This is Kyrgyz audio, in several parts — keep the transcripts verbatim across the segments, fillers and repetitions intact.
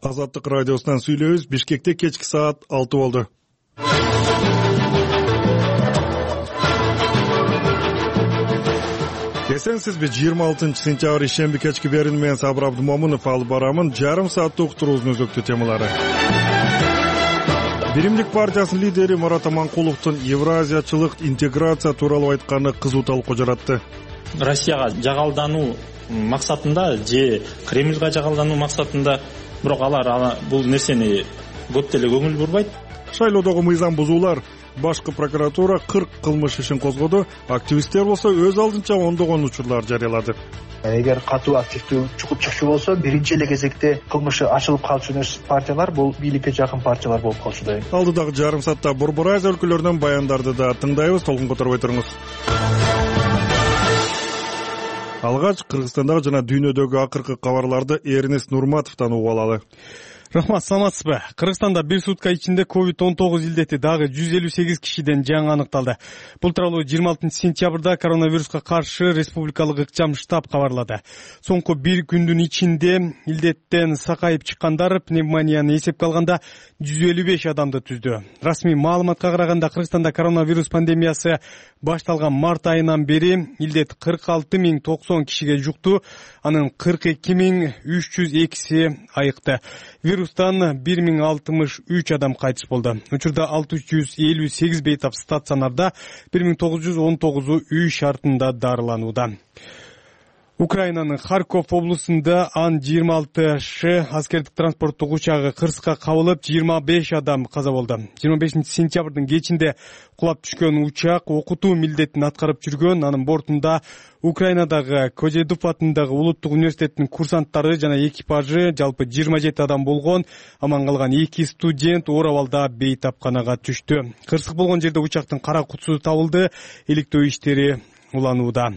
Азаттык радиосунан сүйлөбүз. Бишкекте кечки саат алты болду. Эсенсизби? жыйырма алтынчы сентябрь ишемби кечки берин менен Сабыр Абдумомунов алып барамын. Жарым сааттык уктуруубуздун өзөктүү темалары. Биримдик партиясынын лидери Марат Аманкуловдун евразиячылык интеграция тууралуу айтканы кызуу талкуу жаратты. Россияга жагалдануу максатында же Кремльга жагалдануу максатында, бирок алар бул нерсени көп деле көңүл бурбайт. Шайлоодогу мыйзам бузуулар. Башкы прокуратура кырк кылмыш ишин козгоду. Активисттер болсо өз алдынча ондогон учурлар жарыялады. Эгер катуу активдүү чугуп чыкчу болсо, биринчи эле кезекте кылмышы ачылып калчу партиялар бул бийликке жакын партиялар болуп калчудай. Алдыдагы жарым саатта Борбор Азия өлкөлөрүнөн баяндарды да тыңдайбыз. Толкун которбой туруңуз. Алгач Кыргызстандагы жана дүйнөдөгү акыркы кабарларды Эрнест Нурматовдон угуп алалы. Рахмат, саламатсызбы? Кыргызстанда бир сутка ичинде ковид он тогуз илдети дагы жүз элүү сегиз кишиден жаңы аныкталды. Бул тууралуу жыйырма алтынчы сентябрда коронавируска каршы республикалык ыкчам штаб кабарлады. Соңку бир күндүн ичинде илдеттен сакайып чыккандар пневмонияны эсепке алганда жүз элүү беш адамды түздү. Расмий маалыматка караганда Кыргызстанда коронавирус пандемиясы башталган март айынан бери илдет кырк алты миң токсон кишиге жукту, анын кырк эки миң үч жүз экиси айыкты. Вирустан бир миң алтымыш үч адам кайтыш болду. Учурда алты жүз элүү сегиз бейтап стационарда, бир миң тогуз жүз он тогузу үй шартында дарыланууда. Украинанын Харьков облусунда Ан жыйырма алты Ш аскердик транспорттук учагы кырсыкка кабылып, жыйырма беш адам каза болду. жыйырма бешинчи сентябрдын кечинде кулап түшкөн учак окутуу милдетин аткарып жүргөн. Анын бортунда Украинадагы Кожедуп атындагы улуттук университеттин курсанттары жана экипажы, жалпы жыйырма жети адам болгон. Аман калган эки студент оор абалда бейтапканага түштү. Кырсык болгон жерде учактын кара кутусу табылды. Иликтөө иштери уланууда.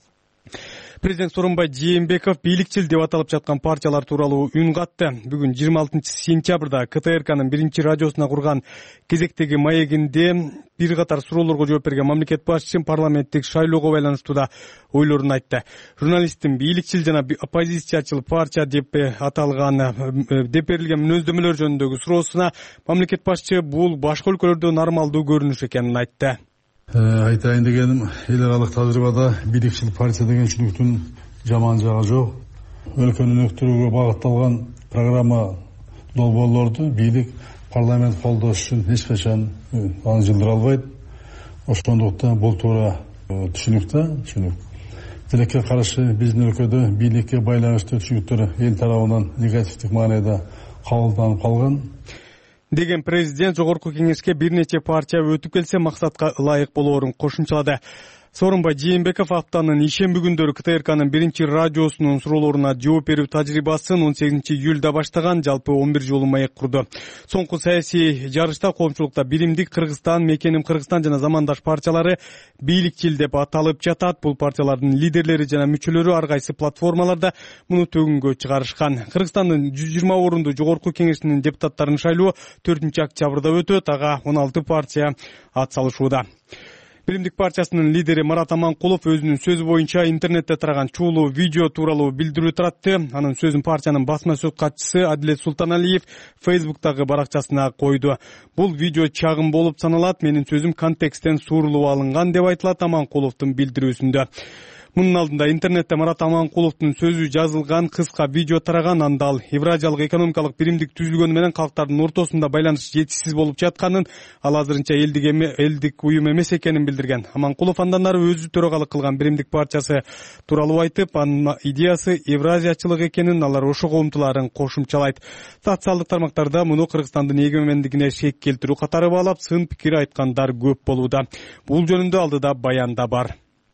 Президент Сооронбай Жээнбеков бийликчил деп аталып жаткан партиялар тууралуу үн катты. Бүгүн жыйырма алтынчы сентябрда КТРКнын биринчи радиосуна курган кезектеги маегинде бир катар суроолорго жооп берген мамлекет башчысы парламенттик шайлоого байланыштуу да ойлорун айтты. Журналисттин бийликчил жана оппозициячыл партия деп аталган деп берилген мүнөздөмөлөр жөнүндөгү суроосуна мамлекет башчысы бул башка өлкөлөрдө нормалдуу көрүнүш экенин айтты. Айтайын дегеним, эл аралык тажрыйбада бийликчил партия деген түшүнүктүн жаман жагы жок. Өлкөнү өнүктүрүүгө багытталган программа долбоорлорду бийлик парламент колдош үчүн эч качан аны жылдыра албайт. Ошондуктан бул туура түшүнүктө, түшүнүк. Тилекке каршы биздин өлкөдө бийликке байланыштуу түшүнүктөр эл тарабынан негативдик маанайда кабылданып калган. Деген президент жогорку кеңешке бир нече партия өтүп келсе максатка ылайык болоорун кошумчалады. Сооронбай Жээнбеков аптанын ишемби күндөрү КТРКнын биринчи радиосунун суроолоруна жооп берүү тажрыйбасын он сегизинчи июлда баштаган, жалпы он бир жолу маек курду. Соңку саясий жарышта коомчулукта Биримдик Кыргызстан, Мекеним Кыргызстан жана Замандаш партиялары бийликчил деп аталып жатат. Бул партиялардын лидерлери жана мүчөлөрү ар кайсы платформаларда муну төгүнгө чыгарышкан. Кыргызстандын жүз жыйырма орунду жогорку кеңешинин депутаттарын шайлоо төртүнчү октябрда өтөт. Ага он алты партия ат салышууда. Биримдик партиясынын лидери Марат Аманкулов өзүнүн сөзү боюнча интернетте тараган чуулуу видео тууралуу билдирүү таратты. Анын сөзүн партиянын басма сөз катчысы Адилет Султаналиев Фейсбуктагы баракчасына койду. Бул видео чагым болуп саналат, менин сөзүм контексттен суурулуп алынган деп айтылат Аманкуловдун билдирүүсүндө. Мунун алдында интернетте Марат Аманкуловдун сөзү жазылган кыска видео тараган. Анда ал Евразиялык экономикалык биримдик түзүлгөнү менен калктардын ортосунда байланыш жетишсиз болуп жатканын, ал азырынча элдик эме элдик уюм эмес экенин билдирген. Аманкулов андан ары өзү төрагалык кылган биримдик партиясы тууралуу айтып, анын идеясы евразиячылык экенин, алар ошого умтулаарын кошумчалайт. Социалдык тармактарда муну Кыргызстандын эгемендигине шек келтирүү катары баалап, сын пикир айткандар көп болууда. Бул жөнүндө алдыда баян да бар.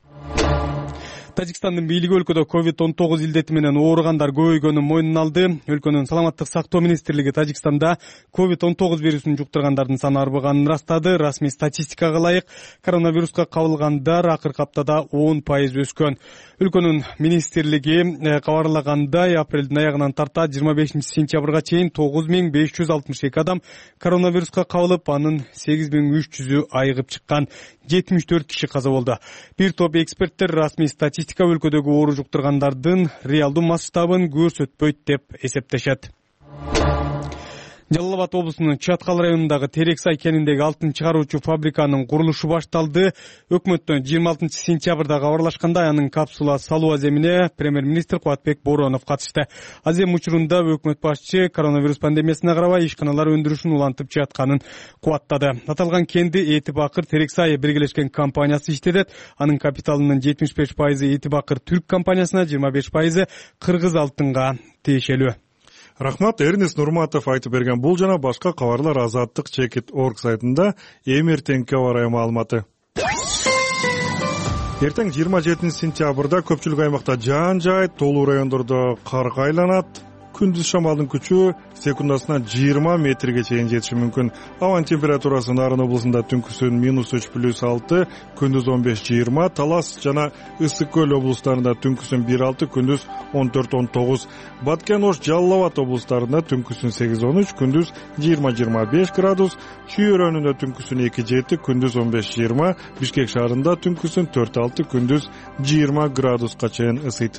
Тажикстандын бийлиги өлкөдө ковид он тогуз илдети менен ооругандар көбөйгөнүн мойнуна алды. Өлкөнүн саламаттык сактоо министрлиги Тажикстанда ковид он тогуз вирусун жуктургандардын саны арбыганын ырастады. Расмий статистикага ылайык коронавируска кабылгандар акыркы аптада он пайыз өскөн. Өлкөнүн министрлиги кабарлагандай, апрелдин аягынан тарта жыйырма бешинчи сентябрга чейин тогуз миң беш жүз алтымыш эки адам коронавируска кабылып, анын сегиз миң үч жүзү айыгып чыккан. жетимиш төрт киши каза болду. Бир топ эксперттер расмий статистика өлкөдөгү оору жуктургандардын реалдуу масштабын көрсөтпөйт деп эсептешет. Жалал Абад облусунун Чаткал районундагы Терексай кеніндегі алтын чыгаруучу фабриканын курулушу башталды. Өкмөттөн жыйырма алтынчы сентябрда кабарлашканда анын капсула салуу аземине премьер-министр Кубатбек Боронов катышты. Азем учурунда өкмөт башчы коронавирус пандемиясына карабай ишканалар өндүрүшүн улантып жатканын кубаттады. Аталган кенди Эти Бакыр Терексай биргелешкен компаниясы иштетет. Анын капиталынын жетимиш беш пайызы Эти Бакыр Түрк компаниясына, жыйырма беш пайызы Кыргыз алтынга тиешелүү. Рахмат, Эрнест Нурматов айтып берген бул жана башка кабарлар Азаттык чекит точка орг сайтында эми эртеңки аба ырайы маалыматы. Эртең жыйырма жетинчи сентябрда көпчүлүк аймакта жаан жаайт, толуу райондордо карга айланат. Күндүз шамалдын күчү секундасына жыйырма метрге чейин жетиши мүмкүн. Абанын температурасы Нарын облусунда түнкүсүн минус үч плюс алты, күндүз он беш жыйырма, Талас жана Ысык көл облустарында түнкүсүн бир алты, күндүз он төрт он тогуз, Баткен Ош Жалал Абад облустарында түнкүсүн сегиз он үч, күндүз жыйырма жыйырма беш градус, Чүй-Өрөнүндө түнкүсүн эки жети, күндүз он беш жыйырма, Бишкек шаарында түнкүсүн төрт алты, күндүз жыйырма градуска чейин ысыйт.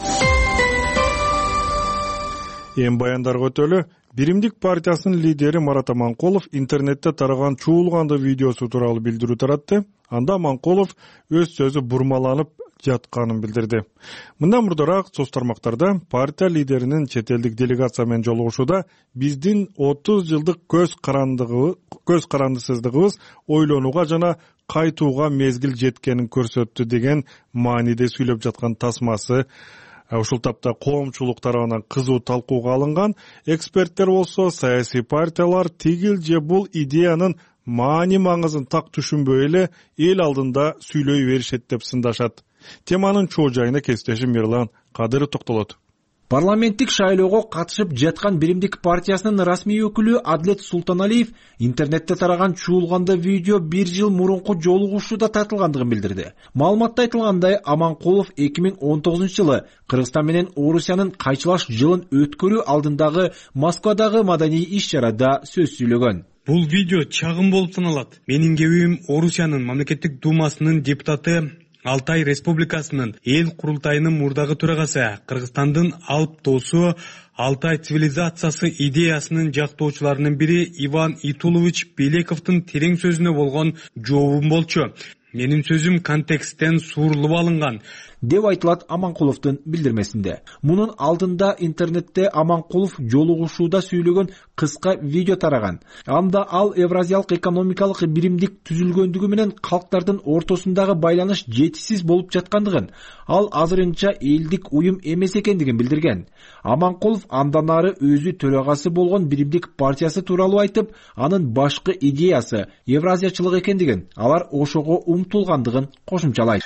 Эми баяндарга өтөлү. Биримдик партиясынын лидери Марат Аманкулов интернетте тараган чуулганды видеосу тууралуу билдирүү таратты. Анда Аманкулов өз сөзү бурмаланып жатканын билдирди. Мындан мурдараак соц тармактарда партия лидеринин чет элдик делегация менен жолугушууда биздин отуз жылдык көз карандыгыбыз, көз карандысыздыгыбыз ойлонууга жана кайтууга мезгил жеткенин көрсөттү деген мааниде сүйлөп жаткан тасмасы ушул тапта коомчулук тарабынан кызуу талкууга алынган. Эксперттер болсо саясий партиялар тигил же бул идеянын маани маңызын так түшүнбөй эле эл алдында сүйлөй беришет деп сындашат. Теманын чоо жайына кесиптешим Мирлан Кадыров токтолот. Парламенттик шайлоого катышып жаткан Биримдик партиясынын расмий өкүлү Адлет Султаналиев интернетте тараган чуулганды видео бир жыл мурунку жолугушууда тартылгандыгын билдирди. Маалыматта айтылгандай, Аманкулов эки миң он тогузунчу жылы Кыргызстан менен Орусиянын кайчылаш жылын өткөрүү алдындагы Москвадагы маданий иш-чарада сөз сүйлөгөн. Бул видео чагым болуп саналат. Менин кебим Орусиянын мамлекеттик думасынын депутаты, Алтай Республикасынын эл курултайынын мурдагы төрагасы, Кыргызстандын алып доосу, Алтай цивилизациясы идеясынын жактоочуларынын бири Иван Итулович Белековдун терең сөзүнө болгон жообум болчу. Менин сөзүм контексттен суурулуп алынган деп айтылат Аманкуловдун билдирмесинде. Мунун алдында интернетте Аманкулов жолугушууда сүйлөгөн кыска видео тараган. Анда ал Евразиялык экономикалык биримдик түзүлгөндүгү менен калктардын ортосундагы байланыш жетишсиз болуп жаткандыгын, ал азырынча элдик уюм эмес экендигин билдирген. Аманкулов андан ары өзү төрагасы болгон Биримдик партиясы тууралуу айтып, анын башкы идеясы евразиячылык экендигин, алар ошого умтулгандыгын кошумчалайт.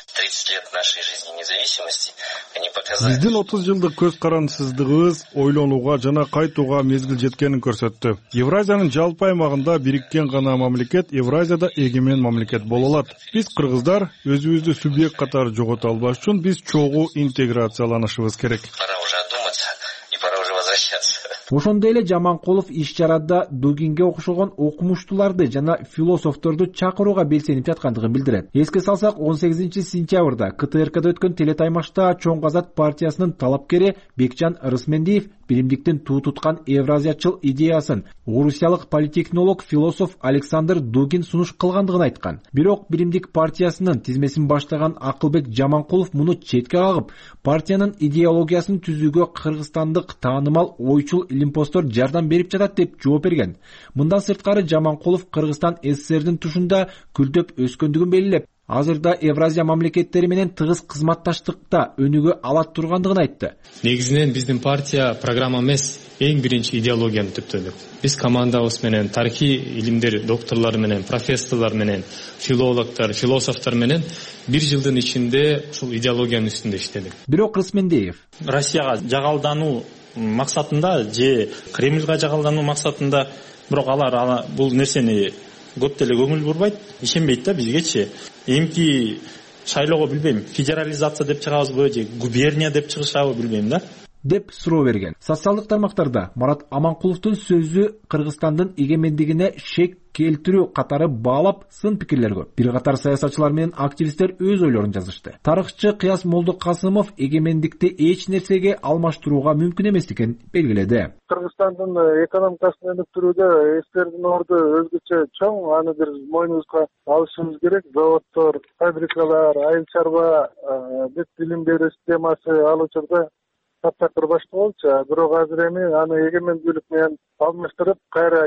Биздин отуз жылдык көз карандысыздыгыбыз ойлонууга жана кайтууга мезгил жеткенин көрсөттү. Евразиянын жалпы аймагында бириккен гана мамлекет Евразияда эгемен мамлекет боло алат. Биз кыргыздар өзүбүздү субъект катары жогото албаш үчүн биз чогуу интеграцияланышыбыз керек. Ошондой эле Жаманкулов иш-чарада Дугинге окшогон окумуштууларды жана философторду чакырууга белсенип жаткандыгын билдирет. Эске салсак, он сегизинчи сентябрда К Т Р Кда өткөн телетаймашта Чоң Казак партиясынын талапкери Бекжан Рысмендиев биримдиктин туу туткан евразиячыл идеясын орусиялык политтехнолог, философ Александр Дугин сунуш кылгандыгын айткан. Бирок биримдик партиясынын тизмесин баштаган Акылбек Жаманкулов муну четке кагып, партиянын идеологиясын түзүүгө кыргызстандык таанымал ойчул илимпоздор жардам берип жатат деп жооп берген. Мындан сырткары Жаманкулов Кыргызстан С С С Рдин тушунда күлдөп өскөндүгүн белгилеп, азырда Евразия мамлекеттери менен тыгыз кызматташтыкта өнүгө алат тургандыгын айтты. Негизинен биздин партия программа эмес, эң биринчи идеологияны түптөдүк. Биз командабыз менен тарыхый илимдер докторлору менен, профессорлор менен, филологдор, философтор менен бир жылдын ичинде ушул идеологиянын үстүндө иштедик. Бирок Рысмендиев Россияга жагалдануу максатында же Кремльга жагалдануу максатында, бирок алар бул нерсени көп деле көңүл бурбайт, ишенбейт да бизгечи. Эмки шайлоого билбейм, федерализация деп чыгабызбы же губерния деп чыгышабы билбейм да. деп суроо берген. Социалдык тармактарда Марат Аманкуловдун сөзү Кыргызстандын эгемендигине шек келтирүү катары баалап сын пикирлер көп. Бир катар саясатчылар менен активисттер өз ойлорун жазышты. Тарыхчы Кыяс Молдокасымов эгемендикти эч нерсеге алмаштырууга мүмкүн эместигин белгиледи. Кыргызстандын экономикасын өнүктүрүүдө эстердин орду өзгөчө чоң, аны бир мойнубузга алышыбыз керек. Заводдор, фабрикалар, айыл чарба, бүт билим берүү системасы ал учурда таптакыр башка болчу. Бирок азыр эми аны эгемендүүлүк менен алмаштырып, кайра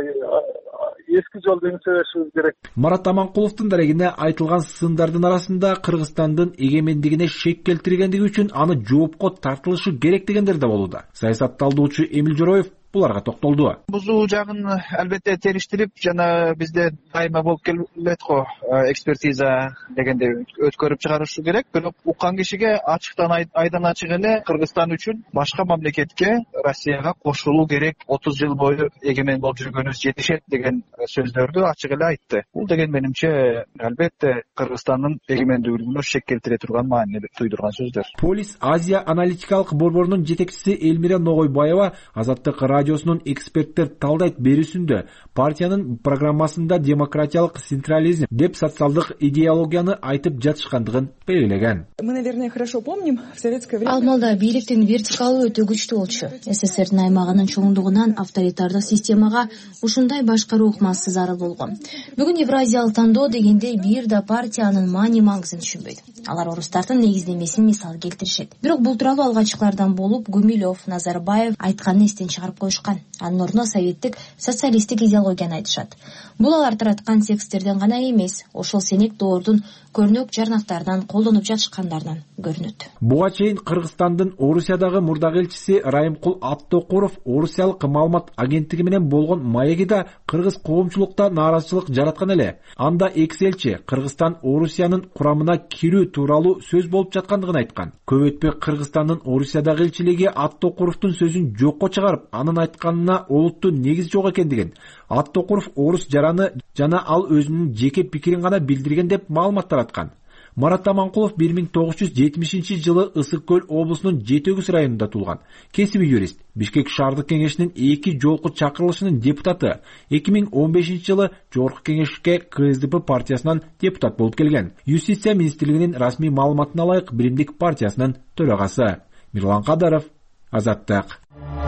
эски жолду эңсебешибиз керек. Марат Аманкуловдун дарегине айтылган сындардын арасында Кыргызстандын эгемендигине шек келтиргендиги үчүн аны жоопко тартылышы керек дегендер да болууда. Саясатталдоочу Эмил Жороев буларга токтолду. Бузуу жагын албетте териштирип, жана бизде дайыма болуп келет го экспертиза дегенде өткөрүп чыгарышы керек. Бирок уккан кишиге ачыктан айдан ачык эле Кыргызстан үчүн башка мамлекетке, Россияга кошулуу керек, отуз жыл бою эгемен болуп жүргөнүбүз жетишет деген сөздөрдү ачык эле айтты. Бул деген менимче албетте Кыргызстандын эгемендүүлүгүнө шек келтире турган, маани туйдурган сөздөр. Полис Азия аналитикалык борборунун жетекчиси Элмира Ногойбаева Азаттык радиосунун эксперттер талдайт берүүсүндө партиянын программасында демократиялык централизм деп социалдык идеологияны айтып жатышкандыгын белгилеген. Мы, наверное, хорошо помним, в советское время Алмалда бийликтин вертикалы өтө күчтүү болчу. СССРдин аймагынын чоңдугунан авторитардык системага ушундай башкаруу ыкмасы зарыл болгон. Бүгүн Евразиялык тандоо дегенде бир да партиянын маани маңызын түшүнбөйт. Алар орустардын негиздемесин мисал келтиришет. Бирок бул тууралуу алгачкылардан болуп Гумилев, Назарбаев айтканын эстен чыгарып коюшкан. Анын ордуна советтик социалисттик идеологияны айтышат. Бул алар тараткан тексттерден гана эмес, ошол сенек доордун көрнөк жарнактарынан колдонуп жатышкандарынан көрүнөт. Буга чейин Кыргызстандын Орусиядагы мурдагы элчиси Райымкул Аттокуров Орусиялык маалымат агенттиги менен болгон маегида кыргыз коомчулукта нааразычылык жараткан эле. Анда экс элчи Кыргызстан Орусиянын курамына кирүү тууралуу сөз болуп жаткандыгын айткан. Көп өтпөй Кыргызстандын Орусиядагы элчилиги Аттокуровдун сөзүн жокко чыгарып, анын айтканына олуттуу негиз жок экендигин, Аттокуров орус жараны жана ал өзүнүн жеке пикирин гана билдирген деп маалымат тараткан. Марат Аманкулов бир миң тогуз жүз жетимишинчи жылы Ысык Көл облусунун Жетөгүз районунда туулган. Кесиби юрист, Бишкек шаардык кеңешинин эки жолку чакырылышынын депутаты. эки миң он бешинчи жылы Жогорку кеңешке КСДП партиясынан депутат болуп келген. Юстиция министрлигинин расмий маалыматына ылайык Биримдик партиясынын төрагасы. Мирлан Кадаров, Азаттык.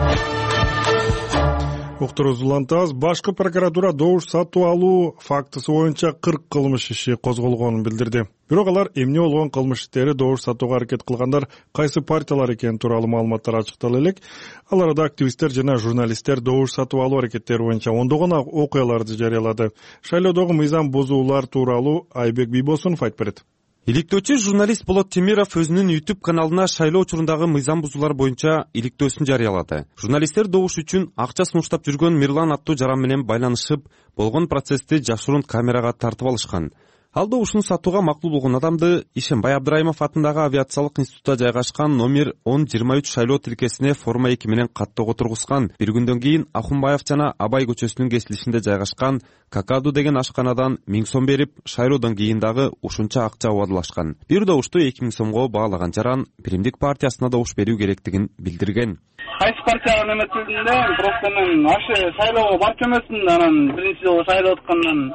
Уктуруз улантабыз. Башкы прокуратура добуш сатып алуу фактысы боюнча кырк кылмыш иши козголгонун билдирди. Бирок алар эмне болгон кылмыш иштери добуш сатууга аракет кылгандар кайсы партиялар экени тууралуу маалыматтар ачыктала элек. Ал арада активисттер жана журналисттер добуш сатып алуу аракеттери боюнча ондогон окуяларды жарыялады. Шайлоодогу мыйзам бузуулар тууралуу Айбек Бийбосунов айтып берет. Иликтөөчү журналист Болот Темиров өзүнүн YouTube каналына шайлоо учурундагы мыйзам бузуулар боюнча иликтөөсүн жарыялады. Журналисттер добуш үчүн акча сунуштап жүргөн Мирлан аттуу жаран менен байланышып, болгон процессти жашыруун камерага тартып алышкан. Ал добушун сатууга макул болгон адамды Ишембай Абдырайымов атындагы авиациялык институтта жайгашкан номер он жыйырма үч шайлоо тилкесине форма эки менен каттоого тургузган. Бир күндөн кийин Ахунбаев жана Абай көчөсүнүн кесилишинде жайгашкан Какаду деген ашканадан миң сом берип, шайлоодон кийин дагы ушунча акча убадылашкан. Бир добушту эки миң сомго баалаган жаран Биримдик партиясына добуш берүү керектигин билдирген. Кайсы партияга эметилдинде просто мен ашы шайлоого барып эмесмин, анан биринчи жолу шайлоо өткөндөн.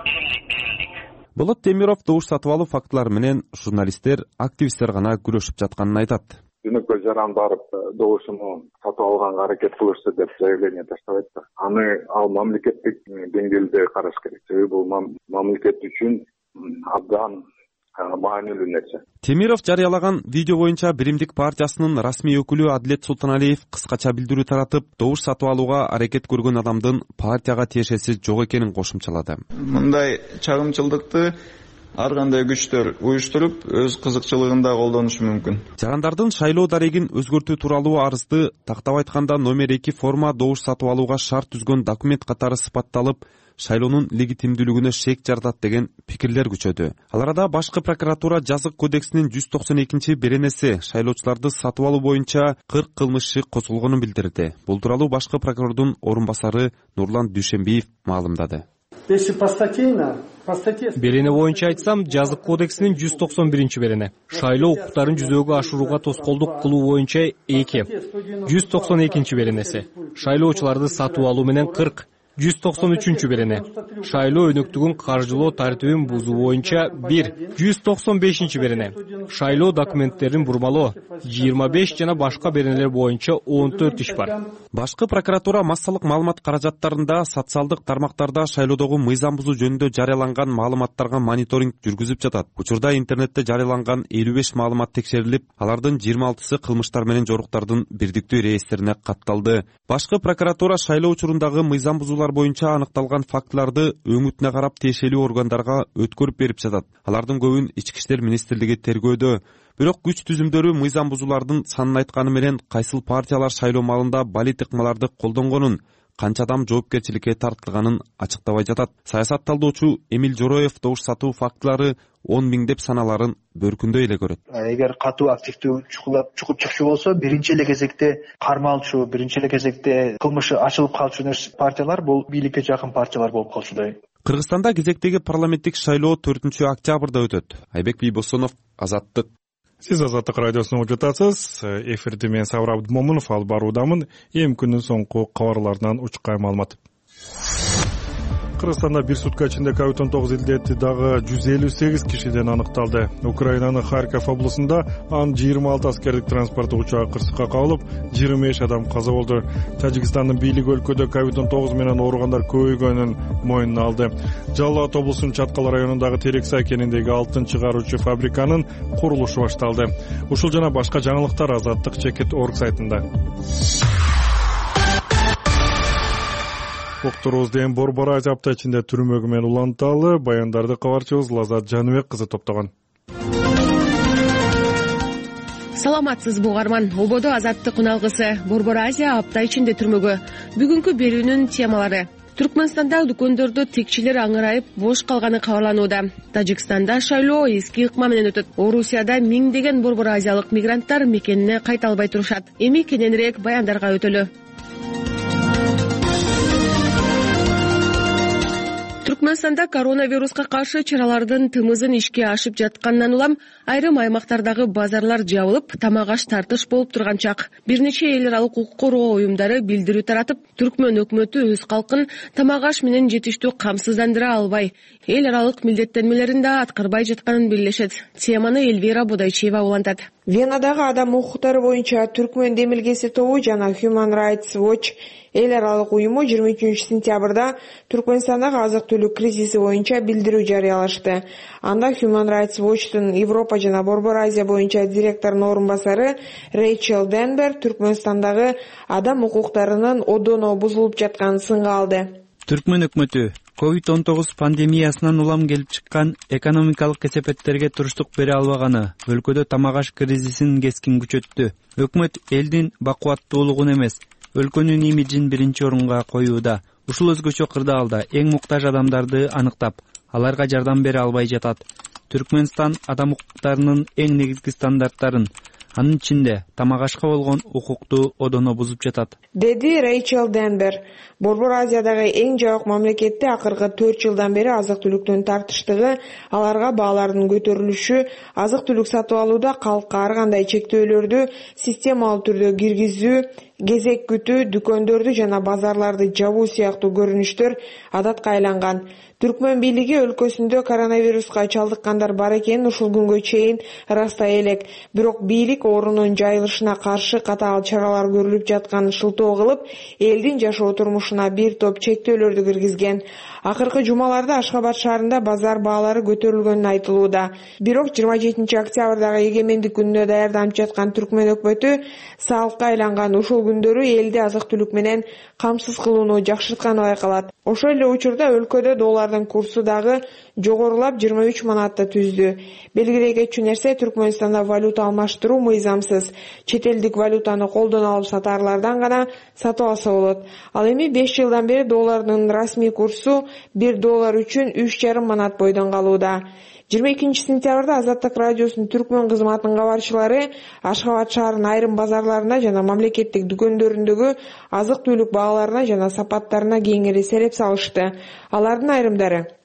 Болот Темиров добуш сатып алуу фактылары менен журналисттер, активисттер гана күрөшүп жатканын айтат. Жөнөкөй жаран барып добушуну сатып алганга аракет кылышты деп заявление таштабайт да. Аны ал мамлекеттик деңгээлде караш керек. Себеби бул мамлекет үчүн абдан маанилүү нерсе. Темиров жарыялаган видео боюнча Биримдик партиясынын расмий өкүлү Адилет Султаналиев кыскача билдирүү таратып, добуш сатып алууга аракет көргөн адамдын партияга тиешеси жок экенин кошумчалады. Мындай чагымчылдыкты ар кандай күчтөр уюштуруп, өз кызыкчылыгында колдонушу мүмкүн. Жарандардын шайлоо дарегин өзгөртүү тууралуу арызды тактап айтканда номер эки форма добуш сатып алууга шарт түзгөн документ катары сыпатталып, шайлоонун легитимдүүлүгүнө шек жаратат деген пикирлер күчөдү. Ал арада башкы прокуратура жазык кодексинин жүз токсон экинчи беренеси шайлоочуларды сатып алуу боюнча кырк кылмыш иши козголгонун билдирди. Бул тууралуу башкы прокурордун орун басары Нурлан Дүйшенбиев маалымдады. Если постатейно, Берене боюнча айтсам, жазык кодексинин жүз токсон биринчи берене. Шайлоо укуктарын жүзөгө ашырууга тоскоолдук кылуу боюнча эки. жүз токсон экинчи беренеси. Шайлоочуларды сатып алуу менен кырк. жүз токсон үчүнчү берене. Шайлоо өнөктүгүн каржылоо тартибин бузуу боюнча бир. жүз токсон бешинчи берене. Шайлоо документтерин бурмалоо жыйырма беш жана башка беренелер боюнча он төрт иш бар. Башкы прокуратура массалык маалымат каражаттарында социалдык тармактарда шайлоодогу мыйзам бузуу жөнүндө жарыяланган маалыматтарга мониторинг жүргүзүп жатат. Учурда интернетте жарыяланган элүү беш маалымат текшерилип, алардын жыйырма алтысы кылмыштар менен жоруктардын бирдиктүү реестрине катталды. Башкы прокуратура шайлоо учурундагы мыйзам бузуулар боюнча аныкталган фактыларды өңүтүнө карап тиешелүү органдарга өткөрүп берип жатат. Алардын көбүн Ички иштер министрлиги тергөөдө. Бирок күч түзүмдөрү мыйзам бузуулардын санын айтканы менен кайсыл партиялар шайлоо маалында балет ыкмаларды колдонгонун, канча адам жоопкерчиликке тартылганын ачыктабай жатат. Саясат талдоочу Эмил Жороев добуш сатуу фактылары он миң деп саналарын бөркүндөй эле көрөт. Эгер катуу активдүү чукулап чукуп чыкчу болсо, биринчи эле кезекте кармалчу, биринчи эле кезекте кылмышы ачылып калчу партиялар бул бийликке жакын партиялар болуп калчудай. Кыргызстанда кезектеги парламенттик шайлоо төртүнчү октябрда өтөт. Айбек Бийбосонов, Азаттык. Сиз Азаттык радиосун угуп жатасыз. Эфирде мен Сабыр Абдымомунов алып баруудамын. Эми күндүн соңку кабарларынан учкай маалымат. Кыргызстанда бир сутка ичинде ковид он тогуз илдети дагы жүз элүү сегиз кишиден аныкталды. Украинанын Харьков облусунда анын жыйырма алты аскердик транспорттук учагы кырсыкка кабылып, жыйырма беш адам каза болду. Тажикстандын бийлиги өлкөдө ковид он тогуз менен ооругандар көбөйгөнүн мойнуна алды. Жалал Абад облусунун Чаткал районундагы Терексай кенендеги алтын чыгаруучу фабриканын курулушу башталды. Ушул жана башка жаңылыктар Азаттык чекит орг сайтында. Уктуруубузду эми Борбор Азия апта ичинде түрмөгү менен уланталы. Баяндарды кабарчыбыз Лазат Жаныбек кызы топтогон. Саламатсызбы угарман. Ободо Азаттык уналгысы Борбор Азия апта ичинде түрмөгү. Бүгүнкү берүүнүн темалары: Түркмөнстанда дүкөндөрдө текчилер аңырайып бош калганы кабарланууда. Тажикстанда шайлоо эски ыкма менен өтөт. Орусияда миңдеген Борбор Азиялык мигранттар мекенине кайта албай турушат. Эми кененирээк баяндарга өтөлү. Түркмөнстанда коронавируска каршы чаралардын тымызын ишке ашып жаткандан улам айрым аймактардагы базарлар жабылып, тамак аш тартыш болуп турган чак. Бир нече эл аралык укук коргоо уюмдары билдирүү таратып, Түркмөн өкмөтү өз калкын тамак аш менен жетиштүү камсыздандыра албай, эл аралык милдеттенмелерин да аткарбай жатканын белгилешет. Теманы Эльвира Бодайчиева улантат. Венадагы адам укуктары боюнча Түркмөн демилгеси тобу жана Human Rights Watch эл аралык уюму жыйырма үчүнчү сентябрда Түркмөнстандагы азык-түлүк кризиси боюнча билдирүү жарыялашты. Анда Human Rights Watch'тун Европа жана Борбор Азия боюнча директорунун орун басары Рэйчел Денбер Түркмөнстандагы адам укуктарынын одоно бузулуп жатканын сынга алды. Түркмөн өкмөтү ковид он тогуз пандемиясынан улам келип чыккан экономикалык кесепеттерге туруштук бере албаганы, өлкөдө тамак аш кризисин кескин күчөттү. Өкмөт элдин бакубаттуулугун эмес, өлкөнүн имиджин биринчи орунга коюуда. Ушул өзгөчө кырдаалда эң муктаж адамдарды аныктап, аларга жардам бере албай жатат. Түркмөнстан адам укуктарынын эң негизги стандарттарын, анын ичинде тамак ашка болгон укукту одоно бузуп жатат, деди Рэйчел Денбер. Борбор Азиядагы эң жабык мамлекетте акыркы төрт жылдан бери азык-түлүктүн тартыштыгы, аларга баалардын көтөрүлүшү, азык-түлүк сатып алууда калкка ар кандай чектөөлөрдү системалуу түрдө киргизүү, кезек күтүү, дүкөндөрдү жана базарларды жабуу сыяктуу көрүнүштөр адатка айланган. Түркмөн бийлиги өлкөсүндө коронавируска чалдыккандар бар экенин ушул күнгө чейин ырастай элек. Бирок бийлик оорунун жайылышына каршы катаал чаралар көрүлүп жатканын шылтоо кылып, элдин жашоо турмушуна бир топ чектөөлөрдү киргизген. Акыркы жумаларда Ашхабад шаарында базар баалары көтөрүлгөнү айтылууда. Бирок жыйырма жетинчи октябрдагы эгемендик күнүнө даярданып жаткан Түркмөн өкмөтү саалыкка айланган ушул күндөрү элди азык-түлүк менен камсыз кылууну жакшыртканы байкалат. Ошол эле учурда өлкөдө доллардын курсу дагы жогорулап жыйырма үч манатты түздү. Белгилей кетчү нерсе, Түркмөнстанда валюта алмаштыруу мыйзамсыз. Чет элдик валютаны колдон алып сатаарлардан гана сатып алса болот. Ал эми беш жылдан бери доллардын расмий курсу бир доллар үчүн үч жарым манат бойдон калууда. жыйырма экинчи сентябрда Азаттык радиосунун Түркмөн кызматынын кабарчылары Ашхабад шаарынын айрым базарларына жана мамлекеттик дүкөндөрүндөгү азык-түлүк бааларына жана сапаттарына кеңири сереп салышты. Алардын айрымдары: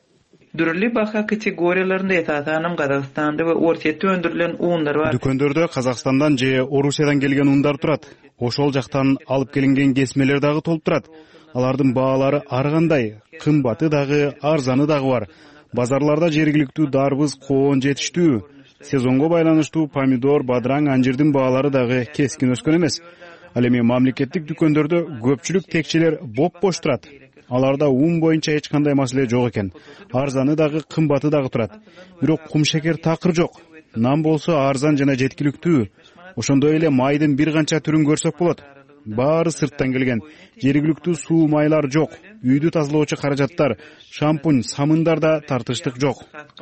Dürlü baha kategoriyalarında etatanım Kazakstanda ve ortiyette öndürülen uunlar var. Дүкөндөрдө Казакстандан же Орусиядан келген ундар турат. Ошол жактан алып келинген кесмелер дагы толуп турат. Алардын баалары ар кандай, кымбаты дагы, арзаны дагы бар. Базарларда жергиликтүү дарбыз, коон жетиштүү. Сезонго байланыштуу помидор, бадыраң, анжирдин баалары дагы кескин өскөн эмес. Ал эми мамлекеттик дүкөндөрдө көпчүлүк текчелер боп-бош турат. Аларда ун боюнча эч кандай маселе жок экен. Арзаны дагы, кымбаты дагы турат. Бирок кумшекер такыр жок. Нан болсо арзан жана жеткиликтүү. Ошондой эле майдын бир канча түрүн көрсөк болот. Баары сырттан келген. Жергиликтүү суу, майлар жок. Үйдү тазалоочу каражаттар, шампунь, самындар да тартыштык жок.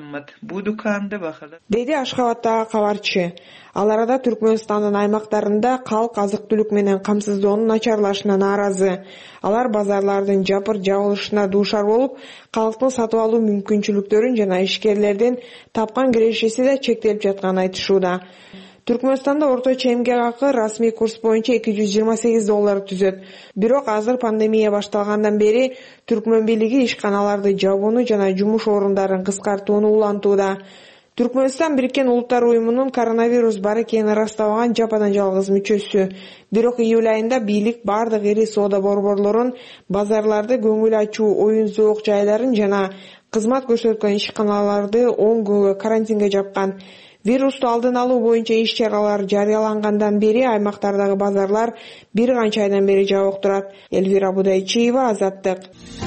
Деди Ашхабадтагы кабарчы. Ал арада Түркмөнстандын аймактарында калк азык-түлүк менен камсыздоонун начарлашына нааразы. Алар базарлардын жапыр жабылышына дуушар болуп, калктын сатып алуу мүмкүнчүлүктөрүн жана ишкерлердин тапкан кирешеси да чектелип жатканын айтышууда. Түркмөнстанда орточо эмгек акы расмий курс боюнча эки жүз жыйырма сегиз доллар түзөт. Бирок азыр пандемия башталгандан бери Түркмөн бийлиги ишканаларды жабууну жана жумуш орундарын кыскартууну улантууда. Түркмөнстан Бириккен Улуттар уюмунун коронавирус бар экенин ырастабаган жападан жалгыз мүчөсү. Бирок июль айында бийлик бардык ири соода борборлорун, базарларды, көңүл ачуу оюн зоок жайларын жана кызмат көрсөткөн ишканаларды он күнгө карантинге жапкан. Вирусту алдын алуу боюнча иш-чаралар жарыялангандан бери аймактардагы базарлар бир канча айдан бери жабык турат. Элвира Будайчиева, Азаттык.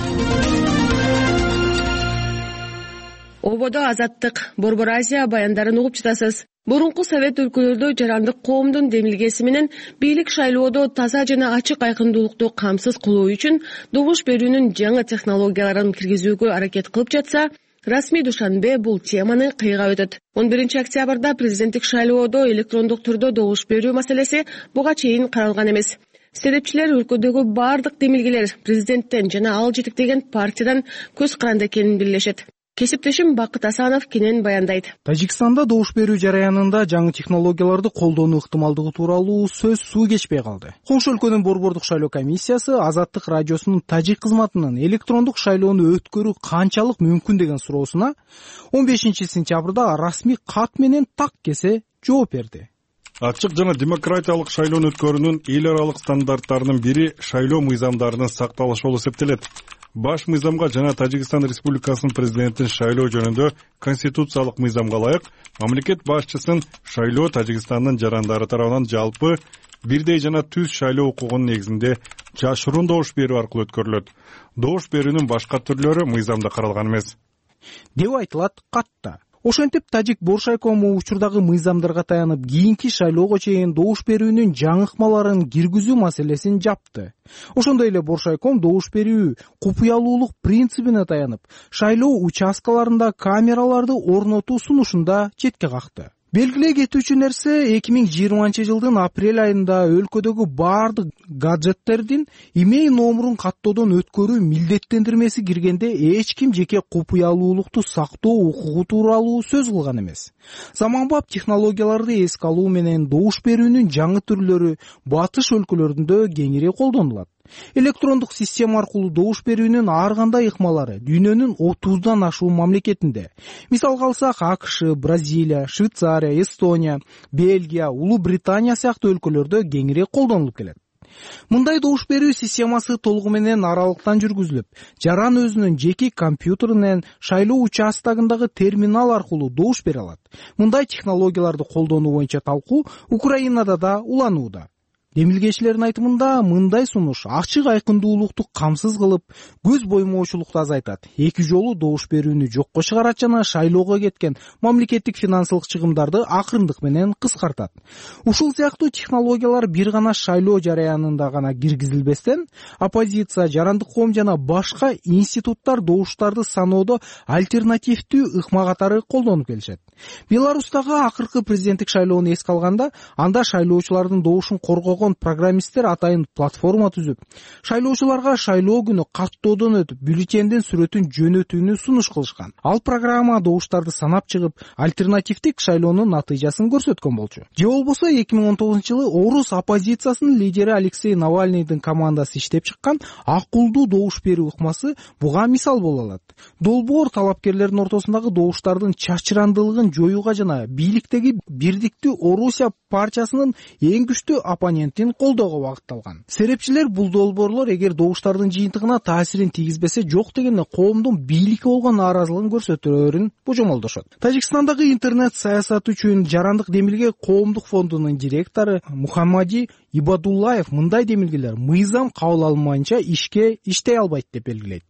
Ободо Азаттык, Борбор Азия баяндарын угуп жатасыз. Бурунку совет өлкөлөрдө жарандык коомдун демилгеси менен бийлик шайлоодо таза жана ачык айкындуулукту камсыз кылуу үчүн добуш берүүнүн жаңы технологияларын киргизүүгө аракет кылып жатса, Расмий Душанбе бул теманы кыйгап өтөт. он биринчи октябрда президенттик шайлоодо электрондук түрдө добуш берүү маселеси буга чейин каралган эмес. Себепчилер өлкөдөгү бардык демилгелер президенттен жана ал жетектеген партиядан көз каранды экенин билишет. Кесиптешим Бакыт Асанов кенен баяндайт. Тажикстанда добуш берүү жараянында жаңы технологияларды колдонуу ыктымалдыгы тууралуу сөз суу кечпей калды. Коңшу өлкөнүн борбордук шайлоо комиссиясы Азаттык радиосунун тажик кызматынын электрондук шайлоону өткөрүү канчалык мүмкүн деген суроосуна он бешинчи сентябрда расмий кат менен так кесе жооп берди. Ачык жана демократиялык шайлоону өткөрүүнүн эл аралык стандарттарынын бири шайлоо мыйзамдарынын сакталышы болуп эсептелет. Баш мыйзамга жана Тажикстан Республикасынын президентин шайлоо жөнүндө конституциялык мыйзамга ылайык мамлекет башчысын шайлоо Тажикстандын жарандары тарабынан жалпы бирдей жана түз шайлоо укугунун негизинде жашыруун добуш берүү аркылуу өткөрүлөт. Добуш берүүнүн башка түрлөрү мыйзамда каралган эмес деп айтылат катта. Ошентип Тажик Боршайкому учурдагы мыйзамдарга таянып кийинки шайлоого чейин добуш берүүнүн жаңы ыкмаларын киргизүү маселесин жапты. Ошондой эле Боршайком добуш берүү купуялуулук принцибине таянып, шайлоо участкаларында камераларды орнотуу сунушунда четке какты. Белгилей кетүүчү нерсе эки миң жыйырманчы жылдын апрель айында өлкөдөгү бардык гаджеттердин имей номурун каттоодон өткөрүү милдеттендирмеси киргенде эч ким жеке купуялуулукту сактоо укугу тууралуу сөз кылган эмес. Заманбап технологияларды эске алуу менен добуш берүүнүн жаңы түрлөрү батыш өлкөлөрүндө кеңири колдонулат. Электрондук система аркылуу добуш берүүнүн ар кандай ыкмалары дүйнөнүн отуздан ашуун мамлекетинде. Мисалга алсак, АКШ, Бразилия, Швейцария, Эстония, Бельгия, Улуу Британия сыяктуу өлкөлөрдө кеңири колдонулуп келет. Мындай добуш берүү системасы толугу менен аралыктан жүргүзүлүп, жаран өзүнүн жеке компьютеринен шайлоо участогундагы терминал аркылуу добуш бере алат. Мындай технологияларды колдонуу боюнча талкуу Украинада да уланууда. Демилгечилердин айтымында мындай сунуш ачык айкындуулукту камсыз кылып, көз боймоочулукту азайтат, эки жолу добуш берүүнү жокко чыгарат жана шайлоого кеткен мамлекеттик финансылык чыгымдарды акырындык менен кыскартат. Ушул сыяктуу технологиялар бир гана шайлоо жараянында гана киргизилбестен, оппозиция, жарандык коом жана башка институттар добуштарды саноодо альтернативдүү ыкма катары колдонуп келишет. Беларустагы акыркы президенттик шайлоону эске алганда, анда шайлоочулардын добушун коргогон программисттер атайын платформа түзүп, шайлоочуларга шайлоо күнү каттоодон өтүп, бюллетендин сүрөтүн жөнөтүүнү сунуш кылышкан. Ал программа добуштарды санап чыгып, альтернативдик шайлоонун натыйжасын көрсөткөн болчу. Же болбосо эки миң он тогузунчу жылы орус оппозициясынын лидери Алексей Навальныйдын командасы иштеп чыккан акылдуу добуш берүү ыкмасы буга мисал боло алат. Долбоор талапкерлердин ортосундагы добуштардын чачырандылыгын жоюуга жана бийликтеги Бирдиктүү Орусия партиясынын эң күчтүү оппонентин колдоого багытталган. Серепчилер бул долбоорлор эгер добуштардын жыйынтыгына таасирин тийгизбесе жок дегенде коомдун бийликке болгон нааразылыгын көрсөтөрүн божомолдошот. Тажикстандагы интернет саясат үчүн жарандык демилге коомдук фондунун директору Мухаммади Ибадуллаев мындай демилгелер мыйзам кабыл алынмайынча ишке иштей албайт деп белгилейт.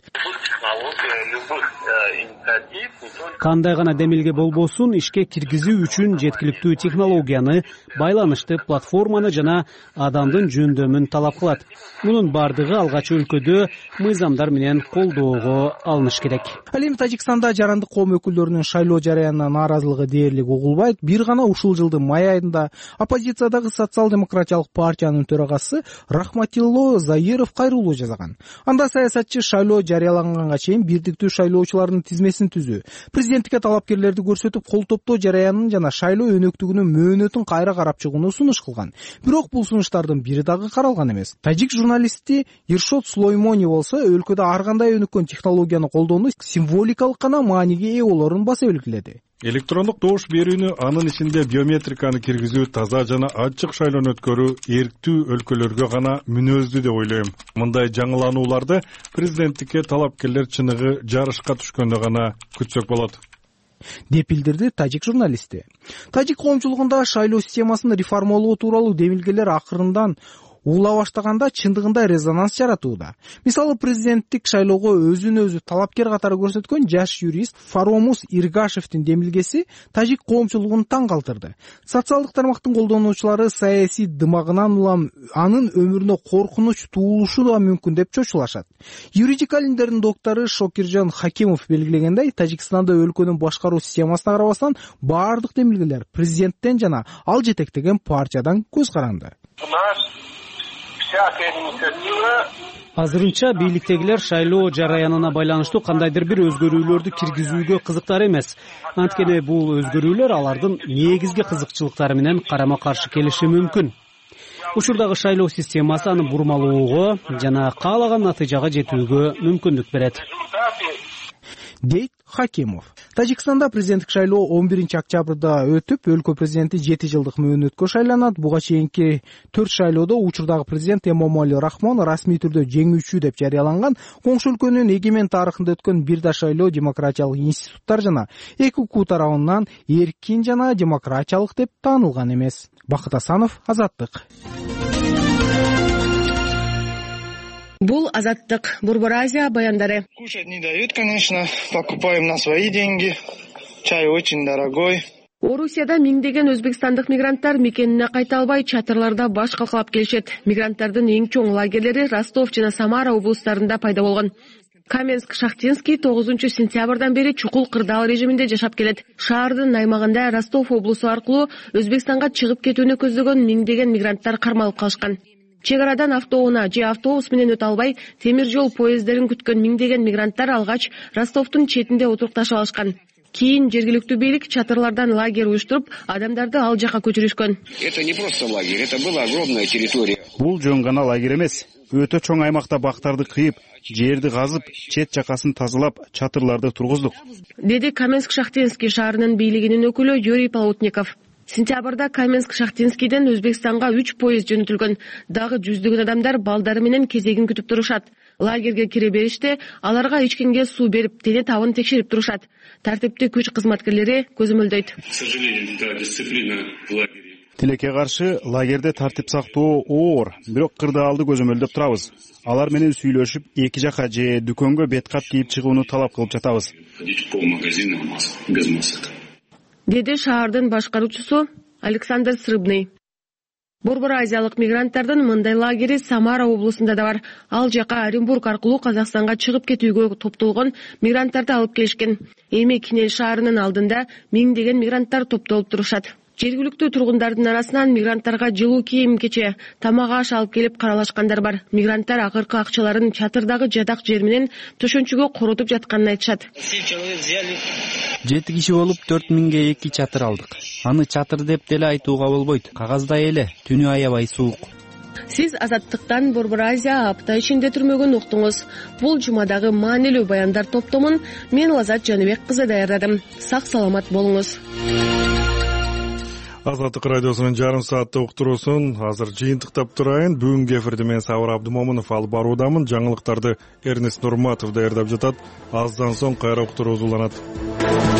Кандай гана демилге болбосун ишке киргизүү үчүн жеткиликтүү технологияны, байланышты платформаны жана адамдын жөндөмүн талап кылат. Мунун бардыгы алгач өлкөдө мыйзамдар менен колдоого алыныш керек. Ал эми Тажикстанда жарандык коом өкүлдөрүнүн шайлоо жараянына нааразылыгы дээрлик угулбайт. Бир гана ушул жылдын май айында оппозициядагы социал-демократиялык партиянын төрагасы Рахматилло Заиров кайрылуу жасаган. Анда саясатчы шайлоо жарыяланганга чейин бирдиктүү шайлоочулардын тизмесин түзүү, президенттикке талапкерлерди көрсөтүп кол топтоо жараянын жана шайлоо өнөктүгүнүн мөөнөтүн кайра карап чыгууну сунуш кылган. Бирок бул сунуштардын бири дагы каралган эмес. Тажик журналисти Иршот Сулоймони болсо өлкөдө ар кандай өнүккөн технологияны колдоону символикалык гана мааниге ээ болорун баса белгиледи. Электрондук добуш берүүнү, анын ичинде биометриканы киргизүү, таза жана ачык шайлоону өткөрүү эрктүү өлкөлөргө гана мүнөздүү деп ойлойм. Мындай жаңыланууларды президенттикке талапкерлер чыныгы жарышка түшкөндө гана күтсөк болот, деп билдирди тажик журналисти. Тажик коомчулугунда шайлоо системасын реформалоо тууралуу демилгелер акырындан угула баштаганда чындыгында резонанс жаратууда. Мисалы, президенттик шайлоого өзүн өзү талапкер катары көрсөткөн жаш юрист Фаромус Иргашевдин демилгеси тажик коомчулугун таң калтырды. Социалдык тармактын колдонуучулары саясий дымагынан улам анын өмүрүнө коркунуч туулушу да мүмкүн деп чочулашат. Юридика илимдеринин доктору Шокиржон Хакимов белгилегендей, Тажикстанда өлкөнүн башкаруу системасына карабастан баардык демилгелер президенттен жана ал жетектеген партиядан көз каранды. Азырынча бийликтегилер шайлоо жараянына байланыштуу кандайдыр бир өзгөрүүлөрдү киргизүүгө кызыктар эмес. Анткени бул өзгөрүүлөр алардын негизги кызыкчылыктары менен карама каршы келиши мүмкүн. Учурдагы шайлоо системасы аны бурмалоого жана каалаган натыйжага жетүүгө мүмкүндүк берет, дейт Хакимов. Тажикстанда президенттик шайлоо он биринчи октябрда өтүп, өлкө президенти жети жылдык мөөнөткө шайланат. Буга чейинки төрт шайлоодо учурдагы президент Эмомали Рахмон расмий түрдө жеңүүчү деп жарыяланган. Коңшу өлкөнүн эгемен тарыхында өткөн бир да шайлоо демократиялык институттар жана эки укук тарабынан эркин жана демократиялык деп таанылган эмес. Бакыт Асанов, Азаттык. Бул Азаттык, Борбор Азия баяндары. Кушать не дают, конечно, покупаем на свои деньги. Чай очень дорогой. Орусияда миңдеген өзбекстандык мигранттар мекенине кайта албай чатырларда баш калкалап келишет. Мигранттардын эң чоң лагерлери Ростов жана Самара облустарында пайда болгон. Каменск-Шахтинский тогузунчу сентябрдан бери чукул кырдаал режиминде жашап келет. Шаардын аймагында Ростов облусу аркылуу Өзбекстанга чыгып кетүүнү көздөгөн миңдеген мигранттар кармалып калышкан. Чек арадан автоунаа же автобус менен өтө албай, темир жол поездерин күткөн миңдеген мигранттар алгач Ростовдун четинде отурукташып алышкан. Кийин жергиликтүү бийлик чатырлардан лагерь уюштуруп, адамдарды ал жака көчүрүшкөн. Это не просто лагерь, это была огромная территория. Бул жөн гана лагерь эмес. Өтө чоң аймакта бактарды кыйып, жерди казып, чет жакасын тазалап, чатырларды тургуздук, деди Каменск-Шахтинский шаарынын бийлигинин өкүлү Юрий Полутников. Сентябрда Каменск-Шахтинскийден Өзбекстанга үч поезд жөнөтүлгөн. Дагы жүздөгөн адамдар балдары менен кезегин күтүп турушат. Лагерге кире бериште аларга ичкенге суу берип, дене табын текшерип турушат. Тартиптүү күч кызматкерлери көзөмөлдөйт. К сожалению, да, дисциплина в лагере. Тилекке каршы лагерде тартип сактоо оор, бирок кырдаалды көзөмөлдөп турабыз. Алар менен сүйлөшүп, эки жака же дүкөнгө бет кат кийип чыгууну талап кылып жатабыз, ходить по магазинам без масок, деди шаардын башкаруучусу Александр Срыбный. Борбор азиялык мигранттардын мындай лагери Самара облусунда да бар. Ал жака Оренбург аркылуу Казакстанга чыгып кетүүгө топтолгон мигранттарды алып келишкен. Эми Кинель шаарынын алдында миңдеген мигранттар топтолуп турушат. Жергиликтүү тургундардын арасынан мигранттарга жылуу кийим кече, тамак аш алып келип каралашкандар бар. Мигранттар акыркы акчаларын чатырдагы жадак жер менен төшөнчүгө коротуп жатканын айтышат. Жети киши болуп төрт миңге эки чатыр алдык. Аны чатыр деп деле айтууга болбойт. Кагаздай эле, түнү аябай суук. Сиз Азаттыктан Борбор Азия апта ичинде түрмөгөн уктуңуз. Бул жумадагы маанилүү баяндар топтомун мен Лазат Жаныбек кызы даярдадым. Сак саламат болуңуз. Азаттык радиосунун жарым сааттык уктуруусун азыр жыйынтыктап турайын. Бүгүнкү эфирди мен Сабыр Абдымомунов алып баруудамын. Жаңылыктарды Эрнест Нурматов даярдап жатат. Аздан соң кайра уктуруубуз уланат.